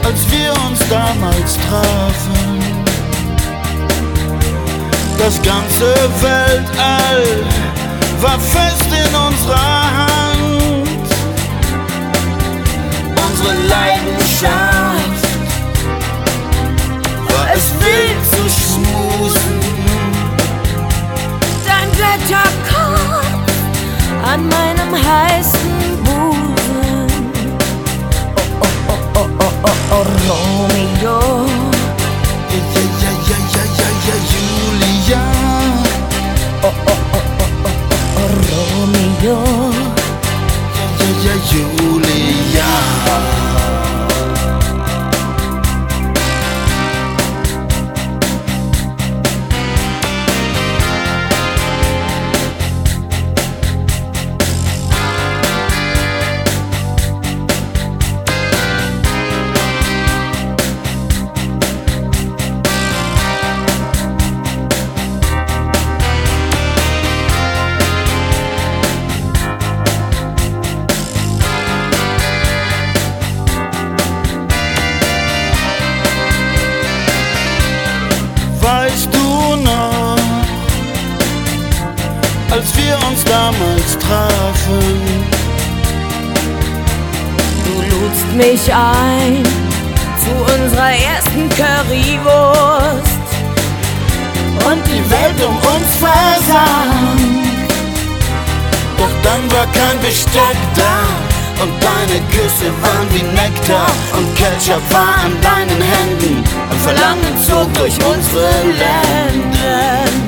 als wir uns damals trafen. Das ganze Weltall war fest in unserer Hand. Unsere Leidenschaft war es wild zu schmusen. Dein Blätterkopf an meinem heißen Busen. Oh, oh, oh, oh, oh, oh, oh, Romeo. Julia. Oh, oh, oh, oh, oh, oh, oh, Romeo. Julia. Weißt du noch, als wir uns damals trafen? Du ludst mich ein zu unserer ersten Currywurst Und die Welt um uns versank. Doch dann war kein Besteck da und deine Küsse waren wie Nektar und Ketchup war an deinen Händen. Ein Verlangen zog durch unsere Lenden.